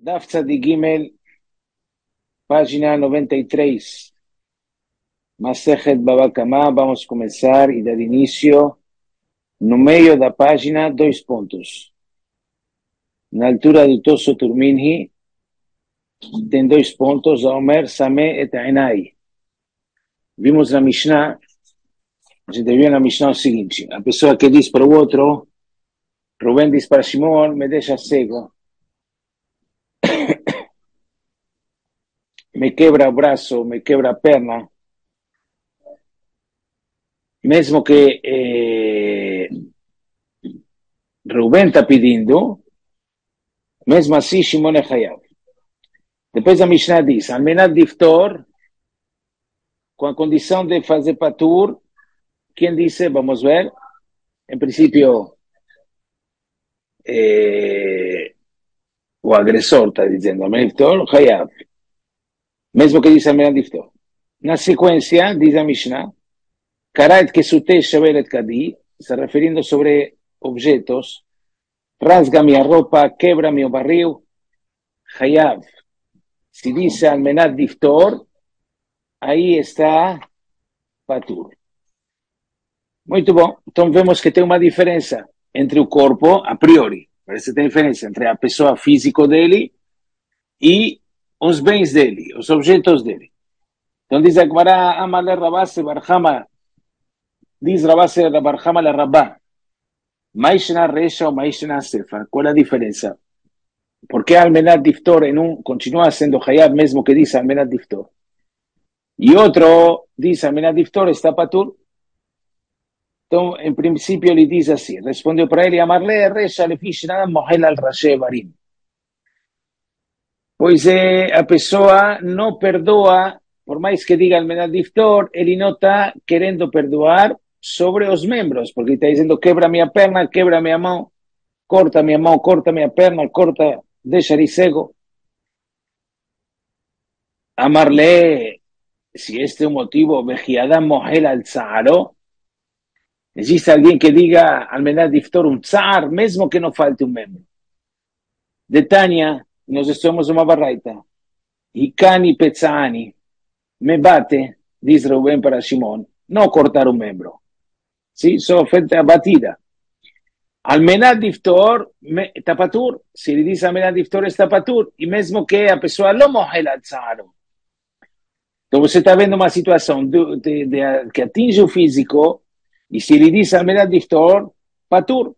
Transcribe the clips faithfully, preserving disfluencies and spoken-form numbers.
Daf Tzadik Gimel, página noventa y tres. Masejet Baba Kamá, vamos a comenzar y dar inicio. No meio da página, dois pontos. Na altura do Tosso Turminhi, tem dois pontos. Omer Sameh et Ainai. Vimos na Mishnah, a gente viu na Mishnah o seguinte: a pessoa que diz para o outro, Rubén diz para Shimon, me deixa cego, me quebra o braço, me quebra a perna, mesmo que eh, Rubén está pedindo, mesmo assim Shimon é Hayav. Depois a Mishnah diz, Almenat Diftor, com a condição de fazer patur, quem disse, vamos ver, em princípio, eh, o agressor está dizendo, Almenat Diftor, Hayav. Mesmo que diz Almenat Diftor. Na sequência, diz a Mishnah, Karait Kesutei Shaveret Kadi, se referindo sobre objetos, rasga minha roupa, quebra meu barril, Hayav. Se diz Almenat Diftor, aí está patur. Muito bom. Então vemos que tem uma diferença entre o corpo, a priori. Parece que tem diferença entre a pessoa física dele e os bens dele, os objetos dele. Então diz a Gemara, Amale Rabase Barhama, diz Rabase Barhama la Rabá, Maishna Resha ou Maishna Sefa. Qual a diferença? Porque Almenat Diftor en um continua sendo Hayab mesmo que diz Almenat Diftor. E outro diz Almenat Diftor está patur. Então, em princípio, ele diz assim, respondeu para ele, Amarle Resha Lefishna Mohel al Rashe Barim. Pois é, a pessoa não perdoa, por mais que diga Almenat Diftor, ele não está querendo perdoar sobre os membros, porque está dizendo, quebra minha perna, quebra minha mão, corta minha mão, corta minha perna, corta, deixa-lhe cego. Amarle, se este é o motivo, Vejiadam Mohel al Tzaharo, existe alguém que diga Almenat Diftor um tzar, mesmo que não falte um membro. De Tânia, nós estamos uma barraita. Hikani Petzani, me bate, diz Reuben para Shimon, não cortar um membro. Sim, só feita a batida. Almenat Diftor, está patur. Se ele diz Almenat Diftor, está patur. E mesmo que a pessoa não morre al tzaro. Então você está vendo uma situação de, de, de, que atinge o físico. E se ele diz Almenat Diftor, patur.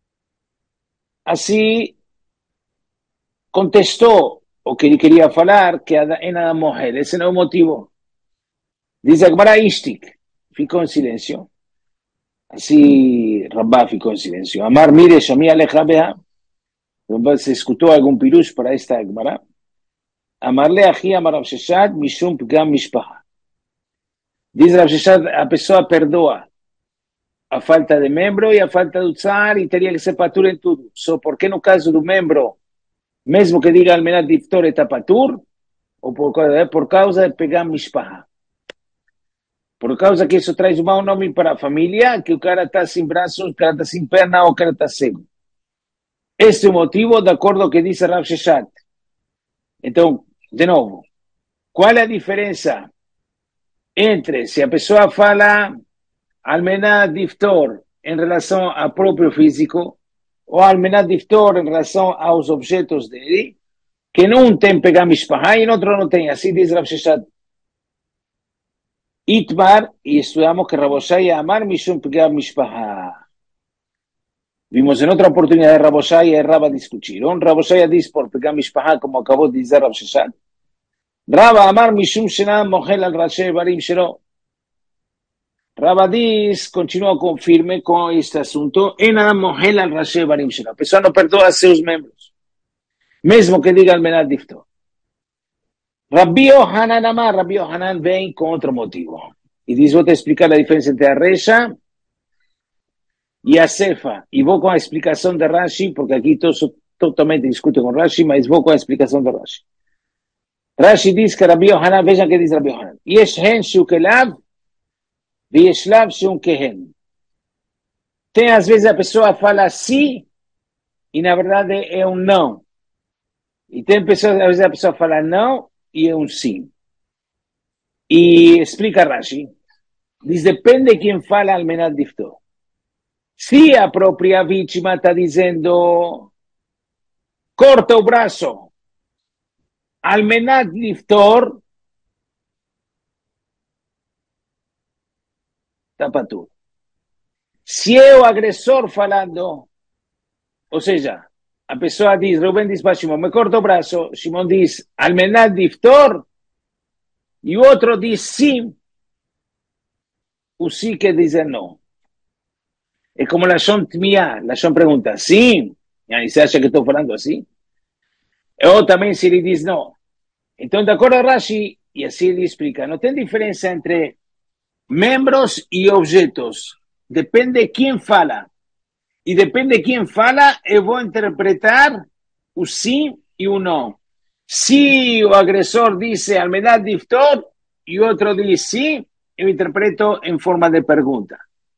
Assim, contestou o que ele queria falar, que é nada morrer. Esse não é o motivo. Diz a Gemara Ishtik. Ficou em silêncio. Assim, Rabá ficou em silêncio. Amar mire, Shami alecha beha. Se escutou algum pirush para esta Gemara. Amarle achi amar Rav Sheshet, mishum pgam mishpaha. Diz Rav Sheshet, a pessoa perdoa a falta de membro e a falta do tzar e teria que ser patur em tudo. Só porque no caso do membro, mesmo que diga Almenat Diftor está patur, ou por causa, por causa de pegar mishpaha. Por causa que isso traz um mau nome para a família, que o cara está sem braços, o cara está sem perna, ou o cara está cego. Este é o motivo, de acordo com o que disse Rav Sheshet. Então, de novo, qual é a diferença entre se a pessoa fala Almenat Diftor em relação ao próprio físico ou Almenat Diftor em relação aos objetos dele, que num tem pegar mishpaha e no outro não tem. Assim diz Rav Sheshet. Itmar, e estudamos que Raboshai amar mishum pegar mishpaha. Vimos em outra oportunidade Raboshai e Rava discutiram. Raboshai diz por pegar mishpaha, como acabou de dizer Rav Sheshet. Rava amar mishum shena mohel al rashe barim shelo. Rava diz, continua com, firme com este assunto, ena mohel al rashe barim shelo. A pessoa não perdoa seus membros, mesmo que diga Almenat Diftor. Rabbi Yohanan amar, Rabbi Yohanan vem com outro motivo. E diz, vou te explicar a diferença entre a Resha e a Sefa. E vou com a explicação de Rashi, porque aqui todos totalmente discutem com Rashi, mas vou com a explicação de Rashi. Rashi diz que Rabbi Yohanan, vejam o que diz Rabbi Yohanan. Yesh hen shukelav, ויש לאו שהוא כהן. Tem às vezes a pessoa fala sim e na verdade é um não. Então, pessoa, às vezes a pessoa fala não e é um sim. E explica Rashi, diz, depende de quem fala al menat diftor. Se a própria vítima está dizendo, corta o braço, al menat diftor, está para tudo. Se é o agressor falando, ou seja, a pessoa diz, Rubén diz para Shimon, me corta o braço, Shimon diz, al menat diftor, e o outro diz sim, o sim quer dizer não. É como Lashon Tmiá, Lashon pergunta, sim, e você acha que estou falando assim? Ou também se ele diz não. Então, de acordo a Rashi, e assim ele explica, não tem diferença entre membros e objetos. Depende de quem fala. E depende de quem fala, eu vou interpretar o sim e o não. Se o agressor disse al menat diftor e o outro diz sim, eu interpreto em forma de pergunta.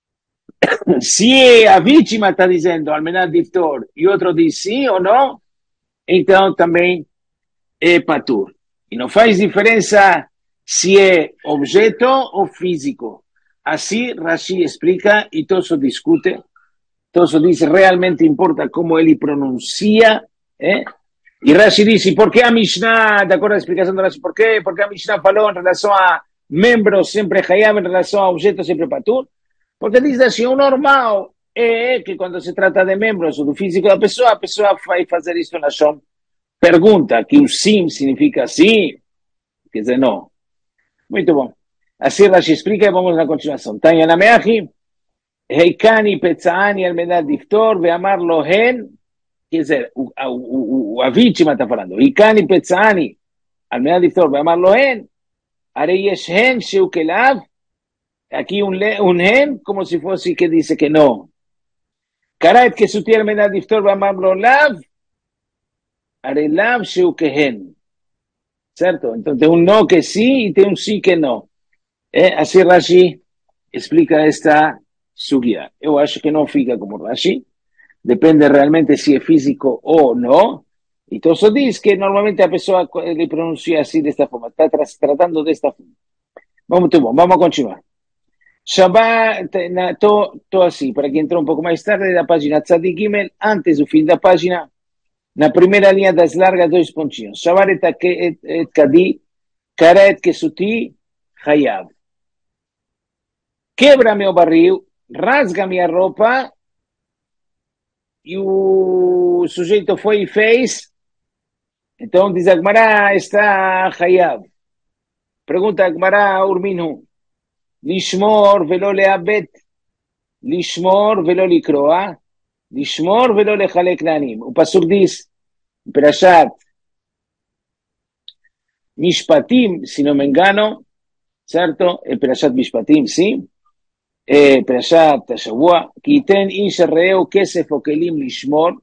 Se a vítima está dizendo al menat diftor e o outro diz sim ou não, então também é patur. E não faz diferença se é objeto ou físico. Assim Rashi explica e Tosso discute. Tosso diz, realmente importa como ele pronuncia, eh? E Rashi diz, por que a Mishnah, de acordo a explicação de Rashi, por quê? Porque a Mishnah falou em relação a membros sempre hayab, em relação a objetos sempre patur? Porque diz assim, o normal é que quando se trata de membros ou do físico da pessoa, a pessoa vai fazer isso na Shon. Pergunta que o sim significa sim, quer dizer não. Muito bom. Assim Rashi explica e vamos na continuação. Tanya Nameachi, Heikani Petzaani al menat diftor, veamar lohen, quer dizer, o, o, o, a vítima está falando, Heikani Petzaani al menat diftor, veamar lohen, arei yesh hen sheu kelav, aqui um, um hen, como se fosse que dice que não. Karaet que suti al menat diftor, veamar lo lav, arei lav sheu kehen. Certo? Então tem um não que sim e tem um sim que não. É, assim Rashi explica esta sugia. Eu acho que não fica como Rashi. Depende realmente se é físico ou não. E Tosso diz que normalmente a pessoa ele pronuncia assim desta forma. Está tratando desta forma. Vamos, muito bom. Vamos continuar. Shabbat, estou assim, para quem entrou um pouco mais tarde, da página Tzadik Gimel, antes do fim da página, na primeira linha das largas, dois pontinhos. Shabbat et, et kadi, karet kesuti, hayav. Quebra meu barril, rasga minha roupa, e o sujeito foi e fez. Então diz a Gemara, está hayav. Pergunta a Gemara, Urminu, lishmor velo leabet, lishmor velo likroa, lishmor velo lechalek lanim. O Pasuk diz, Perashat Mishpatim, se não me engano, certo? É Perashat Mishpatim, sim. É Perashat Tashavua, que tem ish reu kesef o kelim lishmor,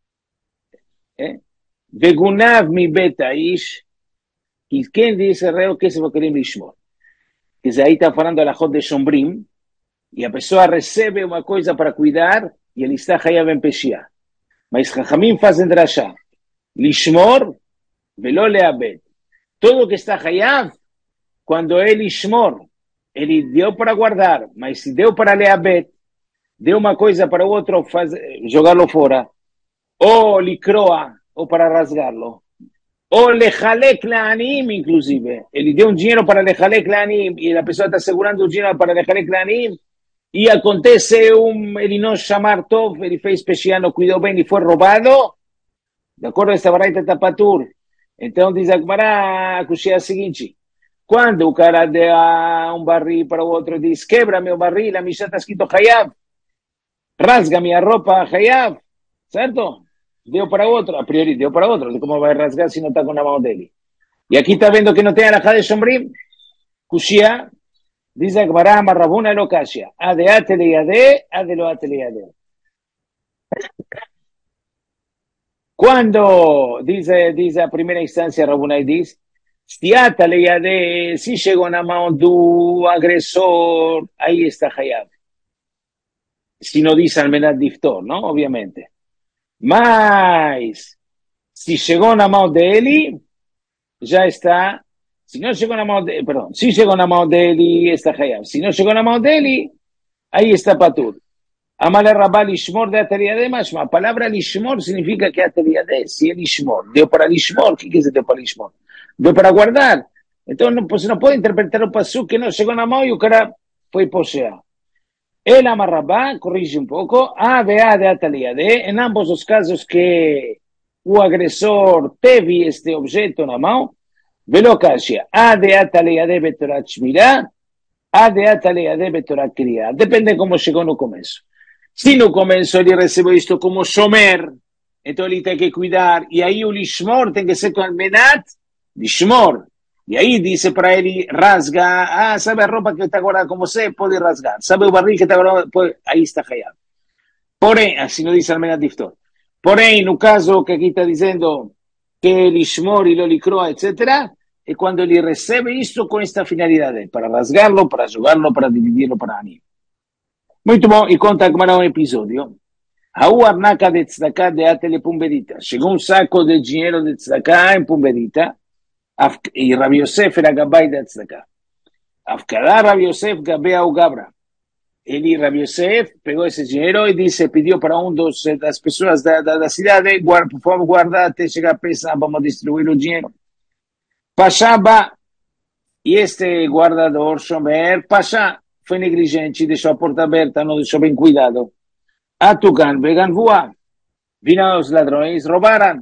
vegunav mi beta ish, que quem diz reu kesef o kelim lishmor. Quer dizer, aí está falando a Lachot de Shombrim, e a pessoa recebe uma coisa para cuidar, e ele está hayav em Peshia. Mas Chachamim fazem drashá. Lishmor, velo leabed. Todo que está hayav, quando ele lishmor, ele deu para guardar, mas se deu para leabed, deu uma coisa para o outro jogá-lo fora, ou likroa, ou para rasgá-lo, ou lechalek la'anim, inclusive. Ele deu um dinheiro para lechalek la'anim, e a pessoa está segurando o dinheiro para lechalek la'anim, e acontece um, ele não chamar tov, ele fez pechiano, cuidou bem e foi roubado, de acordo com esta baraita tapatur. Então diz a Gemara, a cuxia é a seguinte, quando o cara dá um barril para o outro, diz, quebra meu barril, a Mishnah está escrito hayav, rasga minha roupa hayav, certo? Deu para outro, a priori deu para outro, como vai rasgar se não está com a mão dele? E aqui está vendo que não tem alajá de Shombrim, cuxia, diz a Gemara, marrabuna elokashia, ade atele yade, ade lo atele yade. Quando, diz, diz a primeira instância, Rabunai diz, se atele yade, se chegou na mão do agressor, aí está hayav. Se não diz al menat diftor, não? Obviamente. Mas, Se chegou na mão dele, já está. Se não chegou na mão dele, perdão, se chegou na mão dele, está Hayab. Se não chegou na mão dele, aí está Patur. Amale Rabá Lishmor de Ateliade, mas a palavra Lishmor significa que Ateliade, se é Lishmor, deu para Lishmor, o que quer dizer deu para Lishmor? Deu para guardar. Então não, você não pode interpretar o passo que não chegou na mão e o cara foi possear. El Amarrabá corrige um pouco, A de A de Ateliade, em ambos os casos que o agressor teve este objeto na mão, Velo Kashia, A de Ateliade Betorat Shmirá, A de Ateliade Betorat Kriya. Depende como chegou no começo. Se no começo ele recebeu isto como shomer, então ele tem que cuidar, e aí o lishmor tem que ser com menat, lishmor. E aí disse para ele, rasga, ah, sabe a roupa que está guardada com você? Pode rasgar. Sabe o barril que está guardado? Pode... Aí está hayab. Porém, assim não diz Almenat Diftor. Porém, no caso que aqui está dizendo que lishmor e lolicroa, etcétera, é quando ele recebe isto com esta finalidade, para rasgarlo, para jogarlo, para dividirlo, para animar. Muito bom, e conta como era um episódio. Haú arnaca de tzedakah de atele Pumbedita. Chegou um saco de dinheiro de tzedakah em Pumbedita, e Rabi Yosef era gabai de tzedakah. Afkadá Rabi Yosef gabea o gabra. Ele, Rabi Yosef, pegou esse dinheiro e disse, pediu para um dos, das pessoas da, da, da cidade, guarda, por favor, guarda até chegar a peça, vamos distribuir o dinheiro. Pachaba, e este guardador, Shomer, Pachá, foi negligente, deixou a porta aberta, não deixou bem cuidado. Atucan, vegan voar. Viram os ladrões, roubaram.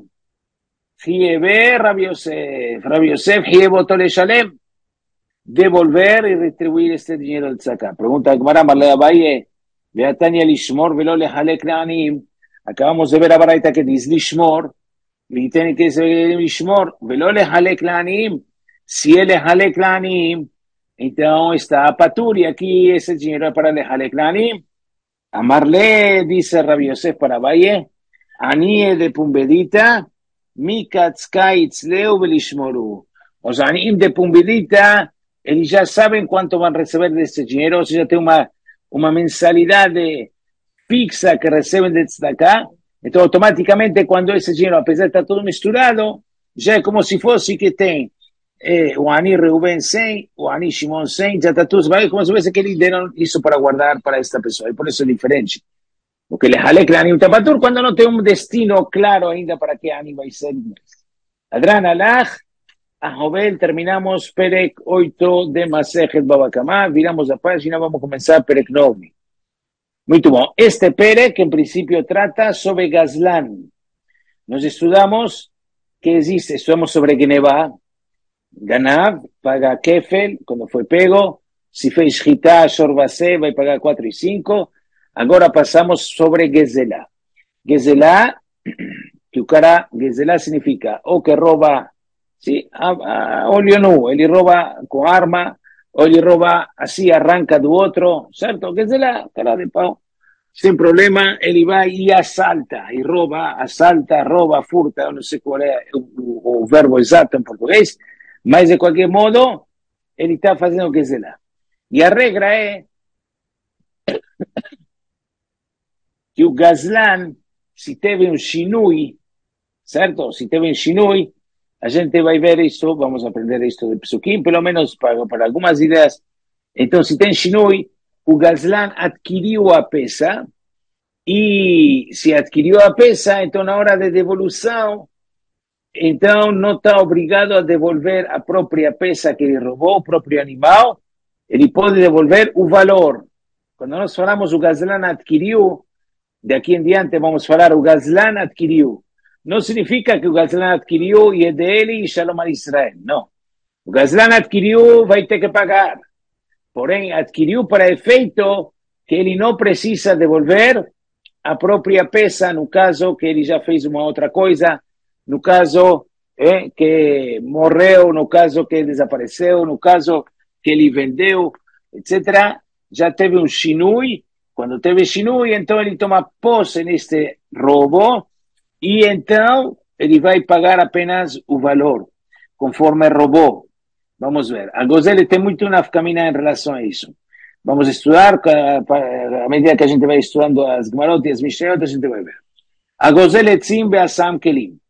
Hiebe, Rabi Yosef, Rabi Yosef, Hiebe, Tole Shalem. Devolver e retribuir este dinheiro de tzedakah. Pergunta a Gemara, Marle Abaye, Beatania Lishmor, Velo Lehalek Leanim. Acabamos de ver a baraita que diz Lishmor, e tem que ser Lishmor, Velo Lehalek Leanim. Se ele Lehalek Leanim, então está a patur, e aqui esse dinheiro é para Lehalek Leanim. Amarle, dice Rabi Yosef para Abaye, Anie de Pumbedita, Mikatzkaitz Leu Belishmoru. Os Anim de Pumbedita, eles já sabem quanto vão receber desse dinheiro, ou seja, tem uma, uma mensalidade fixa que recebem de tzedakah, então automaticamente quando esse dinheiro, apesar de estar tudo misturado, já é como se fosse que tem eh, o Ani Reuben cem, o Ani Shimon cem, já está tudo, vai como se fosse que eles deram isso para guardar para esta pessoa, e por isso é diferente. Porque ele Halek Leanim Tapatur quando não tem um destino claro ainda para que Ani vai ser. Adran Alach, a Jovel, terminamos Perek oito de Masechet Baba Kamá, viramos a página, vamos começar Perek nove. Muito bom. Este Perek, en princípio, trata sobre Gazlan. Nós estudamos que existe, estudamos sobre Geneva, Ganav, paga Kefel, quando foi pego, se fez Shitá, Shorbase, vai pagar quatro e cinco. Agora passamos sobre Gezelá. Gezelá, que o cara, Gezelá significa ou que rouba, sim, a, a, olho nu, ele rouba com arma, ou ele rouba assim, arranca do outro, certo? Gezelá, cara de pau, sem problema, ele vai e assalta, e rouba, assalta, rouba, furta, eu não sei qual é o, o, o verbo exato em português, mas de qualquer modo, ele está fazendo Gezelá. E a regra é que o Gazlan, se teve um shinui, certo? Se teve um shinui, a gente vai ver isso, vamos aprender isto de Pesukim, pelo menos para, para algumas ideias. Então, se tem shinui, o Gazlan adquiriu a peça, e se adquiriu a peça, então na hora de devolução, então não está obrigado a devolver a própria peça que ele roubou, o próprio animal, ele pode devolver o valor. Quando nós falamos o Gazlan adquiriu, de aqui em diante vamos falar o Gazlan adquiriu. Não significa que o Gazlan adquiriu e é dele e Shalom al Israel. Não. O Gazlan adquiriu, vai ter que pagar. Porém, adquiriu para efeito que ele não precisa devolver a própria peça, no caso que ele já fez uma outra coisa, no caso é, que morreu, no caso que desapareceu, no caso que ele vendeu, etcétera. Já teve um shinui. Quando teve shinui, então ele toma posse neste roubo e então ele vai pagar apenas o valor, conforme roubou. Vamos ver. A Gozele tem muito nafkamina em relação a isso. Vamos estudar, à medida que a gente vai estudando as Gemarot e as Mishnayot, a gente vai ver. A Gozele tzim be'asam kelim.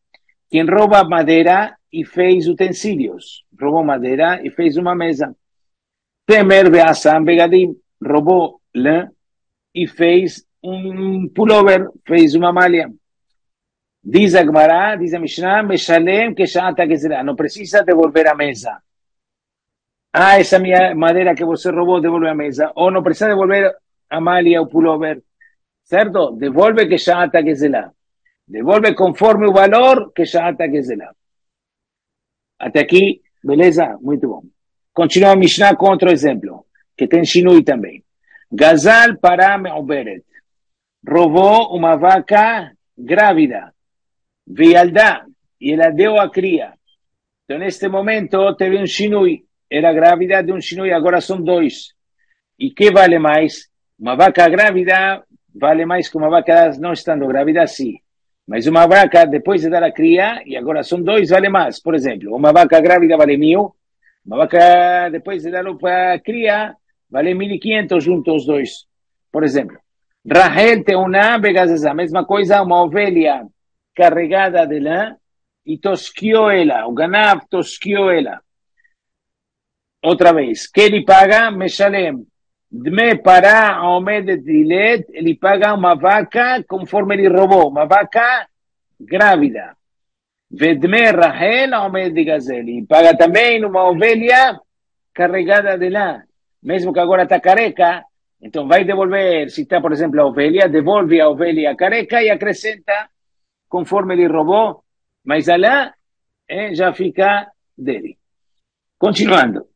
quem rouba madeira e fez utensílios. Roubou madeira e fez uma mesa. Temer Beassam Begadim roubou lã e fez um pullover, fez uma malha. Diz a Gemara, diz a Mishnah, Meshalem que Sha'ata Gezerah. Não precisa devolver a mesa. Ah, essa minha madeira que você roubou, devolve a mesa. Ou não precisa devolver a malha ou pullover. Certo? Devolve que Sha'ata Gezerah. Devolve conforme o valor que Sha'ata Gezerah. Até aqui, beleza? Muito bom. Continua a Mishnah com outro exemplo, que tem Shinui também. Gazal para Me'uberet. Roubou uma vaca grávida. Vialdá. E ela deu a cria. Então, neste momento, teve um Shinui. Era grávida de um Shinui, agora são dois. E que vale mais? Uma vaca grávida vale mais que uma vaca não estando grávida, sim. Mas uma vaca, depois de dar a cria, e agora são dois, vale mais. Por exemplo, uma vaca grávida vale mil, uma vaca, depois de dar a cria, vale mil e quinhentos juntos os dois. Por exemplo, Rahel tem uma begazazá, mesma coisa, uma ovelha carregada de lã, e tosquiou ela, o ganav tosquiou ela. Outra vez, que ele paga, Meshalem, Dme para Omedet Dilet, ele paga uma vaca conforme ele roubou, uma vaca grávida. Vedme Rahel Omedet Gazeli, paga também uma ovelha carregada de lã, mesmo que agora está careca, então vai devolver, se está, por exemplo, a ovelha, devolve a ovelha careca e acrescenta conforme ele roubou, mas a lã eh, já fica dele. Continuando.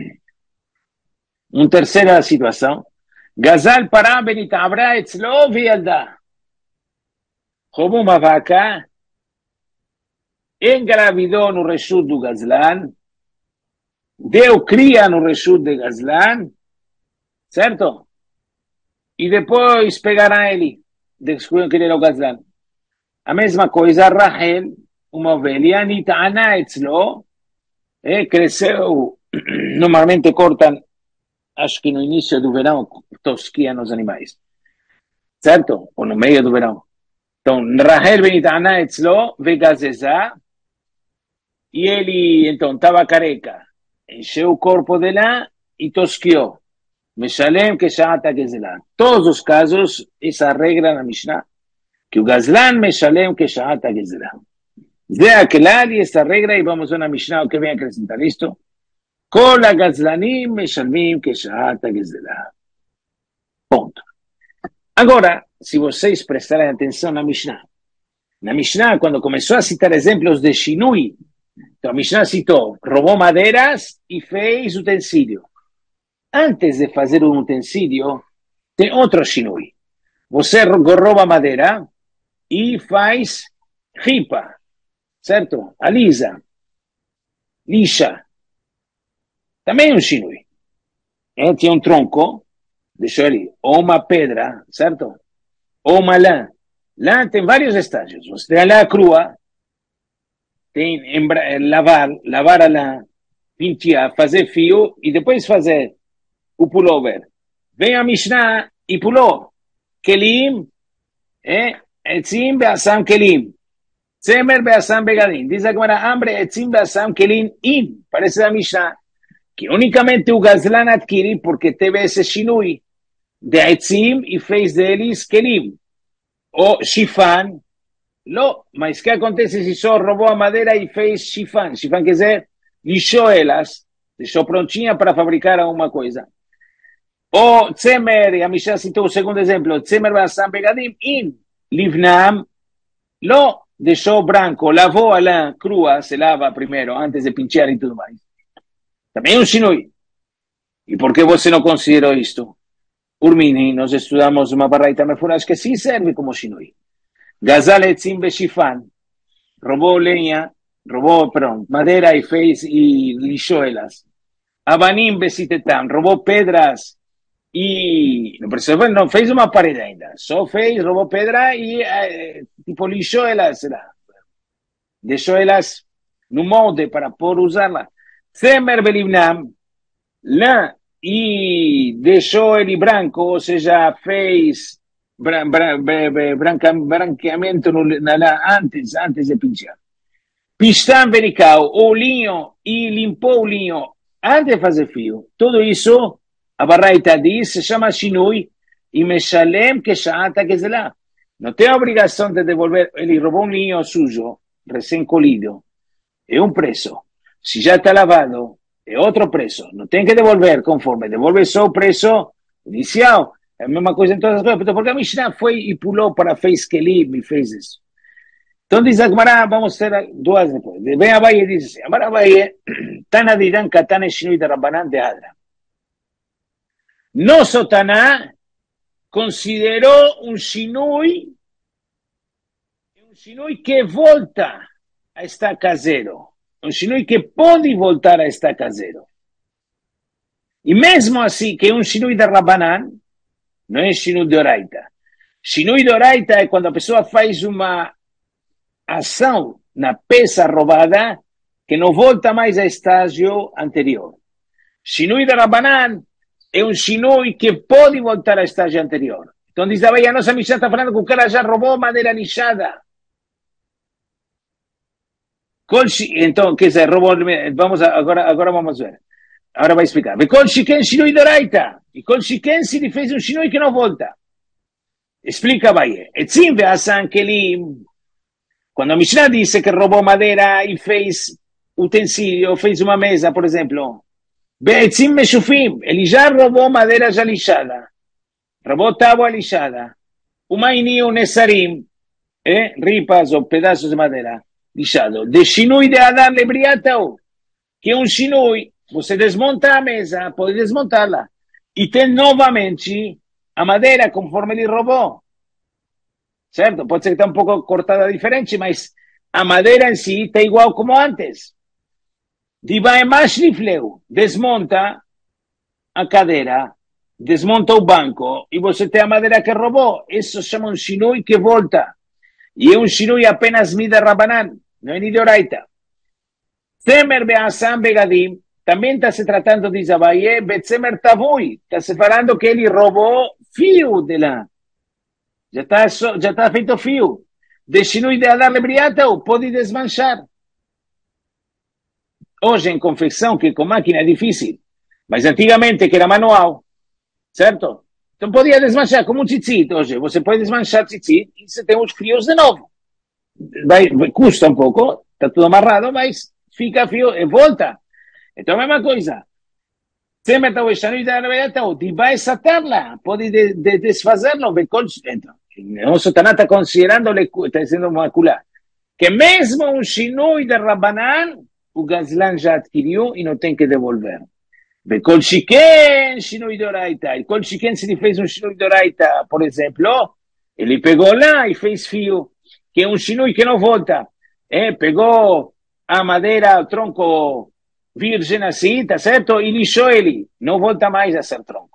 Uma terceira situação. Gazal para benitabra etzlo vialda. Roubou uma vaca, engravidou no reshut do Gazlan, deu cria no reshut de Gazlan, certo? E depois pegaram ele, descobriram que ele era o Gazlan. A mesma coisa, Rahel, uma ovelha, nita'ana etzlo, eh, cresceu, normalmente cortam, acho que no início do verão, tosquiam os animais, certo? Ou no meio do verão. Então, Rahel benitana etzlo, vegazezá, e ele, então, estava careca, encheu o corpo dela e tosquiou. Meshalem que sha'ata gezelá. Todos os casos, essa regra na Mishnah, que o Gazlan meshalem que sha'ata gezelá. Zé aquelal e essa regra, e vamos a uma Mishnah, o que vem acrescentar isto. Kol הגזלנים משלמים כשעת הגזלה. Ponto. Agora, se vocês prestarem atenção na Mishnah, na Mishnah, quando começou a citar exemplos de Shinui, então a Mishnah citou, roubou madeiras e fez utensílio. Antes de fazer um utensílio, tem outro Shinui. Você rouba madeira e faz ripa, certo? Alisa, lixa. Também um Shinui. Ele tinha um tronco, deixou ali, ou uma pedra, certo? Ou uma lã. Lã tem vários estágios. Você tem a lã crua, tem lavar, lavar a lã, pentear, fazer fio e depois fazer o pullover. Vem a Mishnah e pulou. Kelim, eh? Etzim be'asam kelim. Tzemer be'asam begadim. Diz a Gemara, ambre etzim be'asam kelim in. Parece a Mishnah. Que unicamente o Gazlan adquire porque teve esse Shinui de Etzim e fez deles Kelim. Ou Shifan, não, mas o que acontece se só roubou a madeira e fez Shifan? Shifan quer dizer, lixou elas, deixou prontinha para fabricar alguma coisa. Ou Tzemer, e a Mishnah citou o segundo exemplo, Tzemer Basam Begadim, in Livnam, não, deixou branco, lavou a lã crua, se lava primeiro, antes de pinchar e tudo mais. Também é um Shinui. E por que você não considerou isto? Urmini, nós estudamos uma barraita mefurash que sim serve como Shinui. Gazal etzim beshifan. Roubou lenha, roubou, perdão, madeira e fez e lixou elas. Abanim besitetam. Roubou pedras e não, precisou, não fez uma parede ainda. Só fez, roubou pedra e eh, tipo lixou elas. Deixou elas no molde para por usá-la. Tzemer belivnam, lã e deixou ele branco, ou seja, fez bran, bran, branca, branqueamento na lã antes, antes de pinchar. Pistan vericau, o linho, e limpou o linho antes de fazer fio. Tudo isso, a Baraita diz, se chama Shinui, e Meshalem que Sha'ata que lá. Não tem a obrigação de devolver, ele roubou um linho sujo, recém-colhido, é um preço. Se já está lavado, é outro preço. Não tem que devolver conforme, devolve só o preço inicial. É a mesma coisa em todas as coisas, porque a Mishnah foi e pulou para fez Kelim e fez isso. Então diz a Gemara, vamos ter duas depois. Vem a Abaye e diz assim, Amar Abaye, Tana Didan Katane Shinui de Rabbanan de Adra. Nosso Taná considerou um Shinui, um Shinui que volta a estar caseiro. Um Shinui que pode voltar a estar caseiro. E mesmo assim, que é um Shinui de Rabbanan, não é Shinui de Oraita. Shinui de Oraita é quando a pessoa faz uma ação na peça roubada que não volta mais ao estágio anterior. Shinui de Rabbanan é um Shinui que pode voltar ao estágio anterior. Então diz a Bahia, a nossa Mishnah está falando que o cara já roubou madeira lixada. Então, quer dizer, roubou, vamos agora, agora vamos ver. Agora vai explicar. E Kol Shiken Shinui de Oraita. E Kol Shiken se ele fez um Shinui que não volta. Explica a Bahia. Etzim ve'asan kelim. Quando a Mishnah disse que roubou madeira e fez utensílio, fez uma mesa, por exemplo, Be'etzim meshufim, ele já roubou madeira já lixada, roubou tábua lixada, uma ininho nesarim, eh, ripas ou pedaços de madeira lixado, de shinui de Adam lebriatau, que é um shinui, você desmonta a mesa, pode desmontá-la, e tem novamente a madeira conforme ele roubou. Certo? Pode ser que está um pouco cortada diferente, mas a madeira em si está igual como antes. Diva emashifleu, desmonta a cadeira, desmonta o banco e você tem a madeira que roubou. Isso se chama um shinui que volta. E é um shinui apenas mida Rabbanan, não é Nidoraita. Tzemer be'asam begadim, também está se tratando de Zabaye, betzemer tavui, está se falando que ele roubou fio de lá. Já está já tá feito fio. De shinui de Adar lebriatau, pode desmanchar. Hoje em confecção, que com máquina é difícil, mas antigamente que era manual, certo? Então podia desmanchar como um tzitzit. Hoje você pode desmanchar tzitzit e você tem os fios de novo. Vai, custa um pouco, está tudo amarrado, mas fica fio e volta. Então a mesma coisa. Se meteu o shinui de Adar lebriatau, vai desatarla, pode de, de desfazerlo. Então, o Sotaná está considerando, está dizendo uma culá, que mesmo um shinui de Rabbanan, o Gazlan já adquiriu e não tem que devolver. Kol Shiken, shinui de Oraita. E Kol Shiken, se ele fez um shinui de Oraita, por exemplo, ele pegou lá e fez fio, que é um shinui que não volta. É, pegou a madeira, o tronco virgem assim, tá certo? E lixou ele. Não volta mais a ser tronco.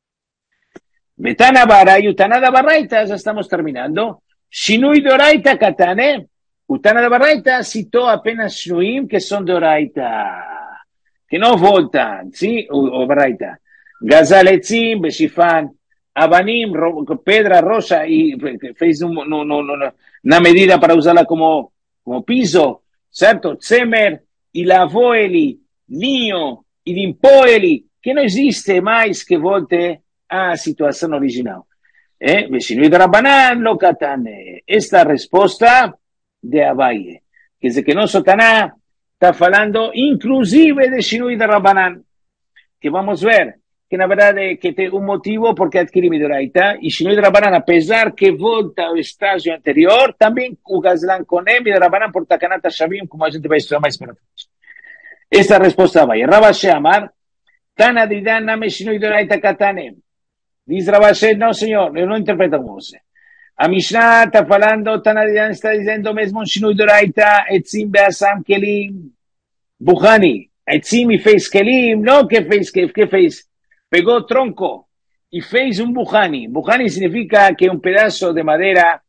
Betana Bara e o Tana da Baraita, já estamos terminando. Shinui de Oraita Katane. O Tana da Baraita citou apenas Shinuim que são de Oraita, que não voltam, sim, o, o Baraita. Gazaletzim, Beshifan, Abanim, pedra roxa, e fez um, no, no, no, na medida para usá-la como, como piso, certo? Tzemer, e lavou ele, linho, e limpou ele, que não existe mais que volte a situação original. Eh? Veshinui de Rabbanan lo katane. Esta resposta de Abaye. Quer dizer que nosso Taná está falando inclusive de Shinui de Rabbanan. Que vamos ver que na verdade que tem um motivo porque adquire Midoraita. E Shinui de Rabbanan, apesar que volta ao estágio anterior, também o Gazlan Konem de Rabbanan por Takanat Shavim, como a gente vai estudar mais para frente. Esta é a resposta de Abaye. Rabashi Amar, Tana Didan Name Shinui de Oraita Katane. Diz Rabashi, não senhor, eu não interpreto como você. A Mishnah está falando, Tanadian está dizendo mesmo Shinui de Oraita, Etzim Beasam Kelim, Buhani. Etzim fez Kelim, não que fez, que, que fez? Pegou tronco e fez um Buhani. Buhani significa que um pedaço de madeira,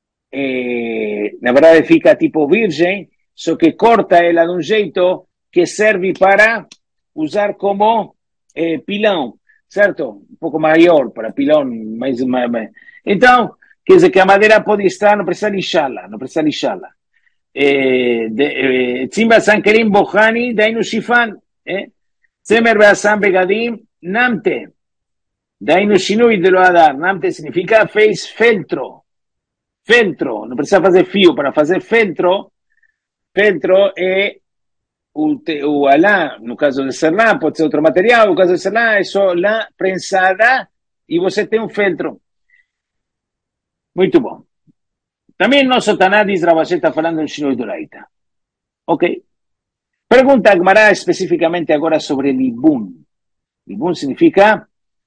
eh, na verdade fica tipo virgem, só que corta ela de um jeito que serve para usar como eh, pilão. Certo? Um pouco maior para pilão, mais, mais, mais. Então, quer dizer que a madeira pode estar, não precisa lixá-la, não precisa lixá-la. Tzimba Sankerim Bohani Dainu Shifan, Tzemer Beasam Begadim Namte, Dainu Shinui de lo Adar. Namte significa fez feltro, feltro, não precisa fazer fio, para fazer feltro, feltro é o, o alá, no caso de ser lã, pode ser outro material, no caso de ser lã, é só lã prensada e você tem um feltro. Muito bom. Também nosso Taná diz, Rabashé está falando em Shinui Doraita. Ok. Pergunta Agmará especificamente agora sobre Libun. Libun significa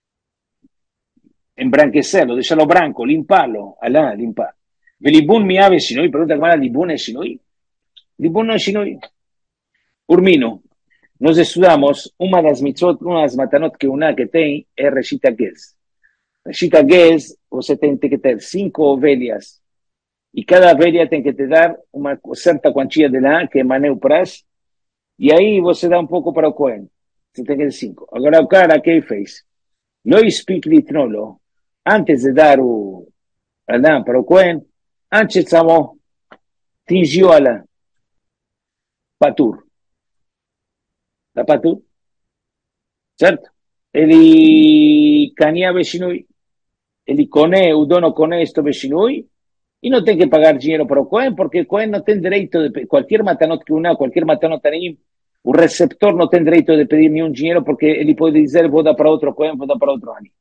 embranquecerlo, deixarlo branco, limpá-lo, alá, limpar. Libun mi ave Shinui, pergunta Agmará, Libun é Shinui? Libun não é Shinui. Urmino, nós estudamos uma das mitzvot, uma das matanot que una que tem é Reshita Gez. Reshita Gez, você tem, tem que ter cinco ovelhas e cada ovelha tem que te dar uma certa quantia de lã, que é maneu pras, e aí você dá um pouco para o Cohen. Você tem que ter cinco. Agora o cara, o que ele fez? Lo speak litnolo, antes de dar o a lã para o Cohen, antes chamou, tingiu a lã. Patur. Da patur? Certo? Ele cania Beshinui. Ele cone, o dono cone isto Beshinui, e não tem que pagar dinheiro para o Cohen, porque o Cohen não tem direito de qualquer matanot que una, qualquer matanot anim, o receptor não tem direito de pedir nenhum dinheiro, porque ele pode dizer, vou dar para outro Cohen, vou dar para outro anim.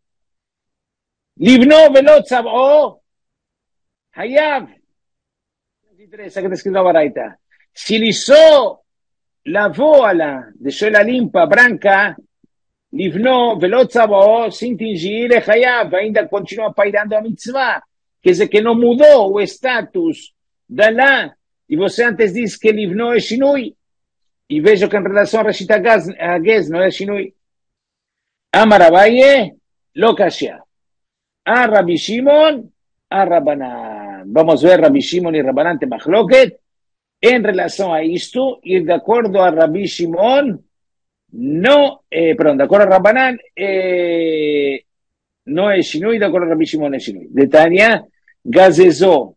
Livno velotzav o hayav. Interessa que está escrito a baraita. Se ele só lavou a lã, deixou ela limpa, branca, livno velotzav o, sem tingir, é hayav, ainda continua pairando a mitzvah. Quer dizer que não mudou o status da lã, e você antes disse que livno é shinui, e vejo que em relação a Reshita Gez não é shinui. Amar Abaye, lo kashia. A Rabbi Shimon, a Rabbanan. Vamos ver Rabbi Shimon e Rabbanan te machloket em relação a isto, e de acordo a Rabbi Shimon, não, eh, perdão, de acordo a Rabbanan, eh, não é shinui, de acordo a Rabbi Shimon é shinui. De Tanya, gazezó,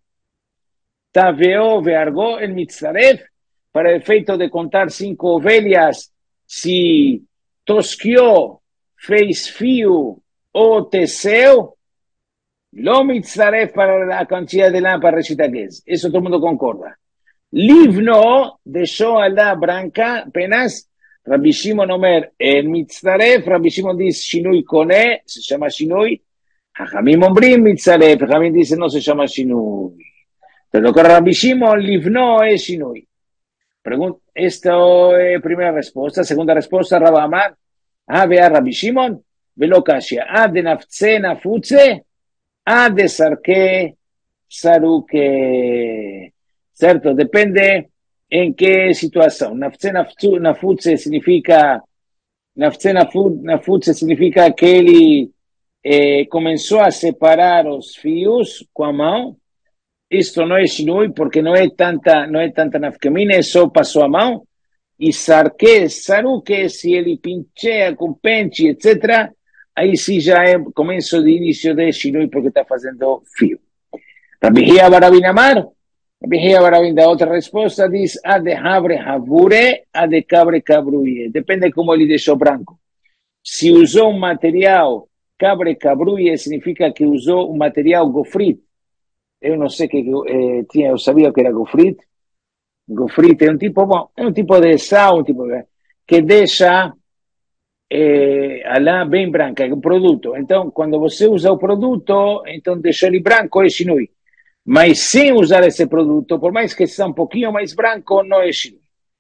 taveó, veargó, el mitzaref, para el efeito de contar cinco ovelhas, se tosquió, fez fio ou teceu, lo mitzaref para a quantidade de lã para Reshita Gez. Isso todo mundo concorda. Livno, deixou a lã branca, apenas Rabbi Shimon Omer, el mitzaref, Rabbi Shimon diz shinui kone, se chama shinui, Hachamim ombrim mitzaref, Hachamim dice no se chama shinui. Pero con Rabbi Shimon, livno é shinui. Pregunta, esta é a primeira resposta. Segunda resposta, Rabbi Amar, ah, vea Rabbi Shimon, velo kashia, ah, de nafze nafutze, ah, de sarke saruke. Certo? Depende em que situação. Nafze nafutze significa, nafze nafutze significa que ele eh, começou a separar os fios com a mão. Isto não é shinui, porque não é tanta, não é tanta nafkamina, só passou a mão. E sarque, saruque, se ele pincheia com pente, etcétera, aí sim já é começo de início de shinui, porque está fazendo fio. Rabbi Hia Barabin Amar, Rabbi Hia Barabin da outra resposta, diz, a de habre havure, a de cabre cabruie. Depende como ele deixou branco. Se usou um material cabre cabruie, significa que usou um material gofrit. Eu não sei que eh, tinha, eu sabia que era gofrit. Gofrit é um tipo, bom, é um tipo de sal, um tipo de, que deixa eh, a lã bem branca, é um produto. Então, quando você usa o produto, então deixa ele branco, é shinui. Mas sem usar esse produto, por mais que seja um pouquinho mais branco, não é shinui.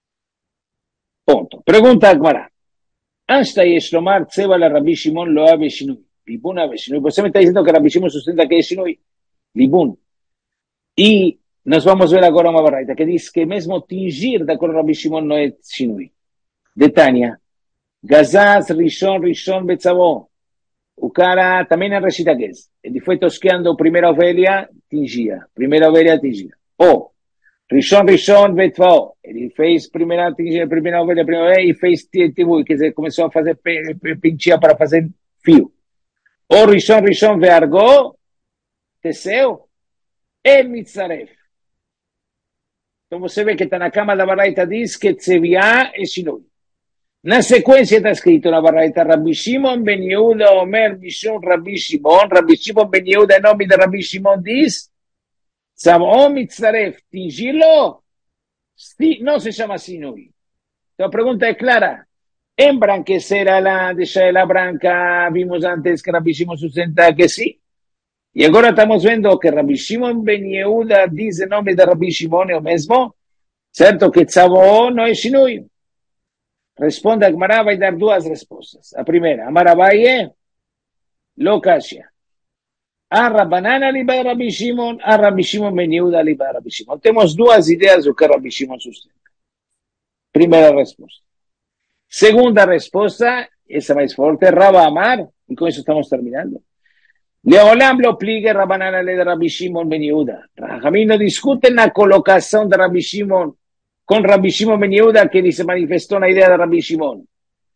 Ponto. Pergunta Agmará. Ansta Yeshlomar Tseba la Rabbi Shimon lo ave shinui. Libun ave shinui. Você me está dizendo que Rabbi Shimon sustenta que é shinui. Libun. E nós vamos ver agora uma baraita que diz que mesmo tingir da cor Rabbi Shimon não é shinui. De Tânia, Gazaz, Rishon, Rishon, Betzavó. O cara também é Reshita Gez. Ele foi tosqueando a primeira ovelha, tingia. Primeira ovelha, tingia. Ou, Rishon, Rishon, Betzavó. Ele fez primeira, tingia, primeira ovelha, primeira ovelha, e fez tibu, quer dizer, começou a fazer pintia para fazer fio. Ou Rishon, Rishon, Veargó, teceu. El mitzaref. Então você vê que está na cama da Baraita diz que Tzeviá é Shinui. Na sequência está escrito na Baraita, Rabbi Shimon ben Yehuda Omer Mishum Rabbi Shimon, Rabbi Shimon ben Yehuda, em nome de Rabbi Shimon, diz, Tzav'o mitzaref, tingilo, não se chama Sinui. Então a pergunta é clara. Embranquecer a la, deixar ela branca, vimos antes que Rabbi Shimon sustenta que sim. E agora estamos vendo que Rabbi Shimon ben Yehuda diz em nome de Rabbi Shimon, é o mesmo, certo que Tzav'o não é Sinui. Responde a Gemara, vai dar duas respostas. A primeira, Amar Abaye, lo kashya. A Rabbanan liba Rabbi Shimon, a Rabbi Shimon ben Yehuda liba Rabbi Shimon. Temos duas ideias do que Rabbi Shimon sustenta. Primeira resposta. Segunda resposta, essa mais forte, Rabba Amar, e com isso estamos terminando. Leolam lo pligue Rabbanan le de Rabbi Shimon ben Yehuda. Rajamim no discute na colocação de Rabbi Shimon con Rabbi Shimon ben Yehuda, que se manifestó na ideia de Rabbi Shimon.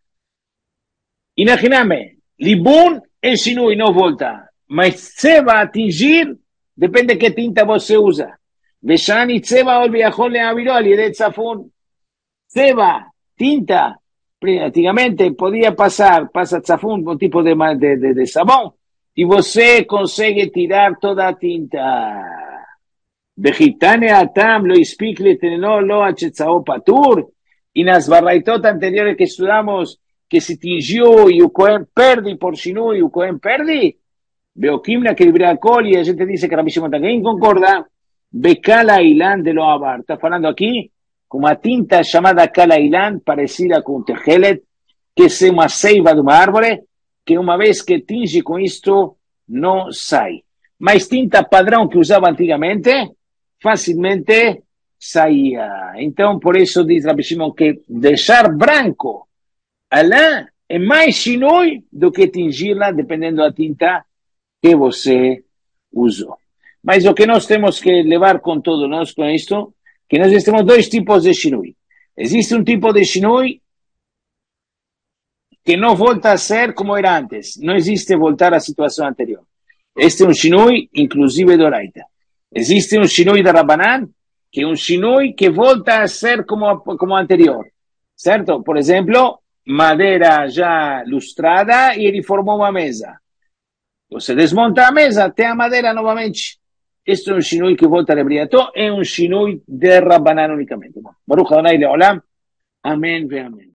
Imaginame, Libun é Shinui, não volta. Mas Tzeva atingir, depende de que tinta você usa. Veshani Tzeva ol viajó le aviró al Yedet Zafun. Tzeva, tinta, antigamente podia passar, passa Zafun, um tipo de, de, de, de sabão, e você consegue tirar toda a tinta. Vejitane atam lo ispik leteneno lo achetzao patur. E nas barraitot anteriores que estudamos que se tingiu e o Cohen perde por Shinui, o Cohen perde. Beokimna que libra alcohol e a gente diz que Rabbi Shimon também concorda. Bekala ilan de lo abar. Está falando aqui com uma tinta chamada Kala ilan, parecida com tejelet, que é uma seiva de uma árvore, que uma vez que tinge com isto, não sai. Mas tinta padrão que usava antigamente, facilmente saía. Então, por isso diz Rabbi Shimon que deixar branco a lã é mais shinui do que tingir-la, dependendo da tinta que você usou. Mas o que nós temos que levar com todo nós com isto, que nós temos dois tipos de shinui. Existe um tipo de shinui que não volta a ser como era antes. Não existe voltar à situação anterior. Este é um shinui, inclusive do Oraita. Existe um shinui da Rabbanan, que é um shinui que volta a ser como, como anterior. Certo? Por exemplo, madeira já lustrada e ele formou uma mesa. Você desmonta a mesa, tem a madeira novamente. Este é um shinui que volta a Lebriato, é um shinui de Rabbanan unicamente. Baruch Adonai Leolam. Amém ve amém.